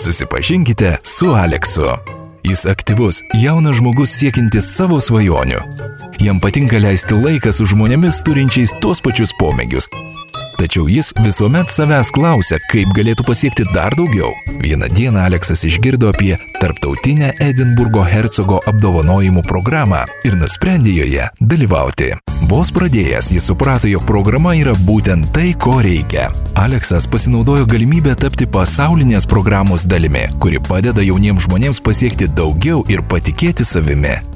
Susipažinkite su Aleksu. Jis aktyvus, jaunas žmogus siekintis savo svajonių. Jam patinka leisti laiką su žmonėmis turinčiais tuos pačius pomėgius. Tačiau jis visuomet savęs klausia, kaip galėtų pasiekti dar daugiau. Vieną dieną Aleksas išgirdo apie tarptautinę Edinburgo hercogo apdovanojimų programą ir nusprendė joje dalyvauti. Vos pradėjęs, jis suprato, jog programa yra būtent tai, ko reikia. Aleksas pasinaudojo galimybę tapti pasaulinės programos dalimi, kuri padeda jauniems žmonėms pasiekti daugiau ir patikėti savimi.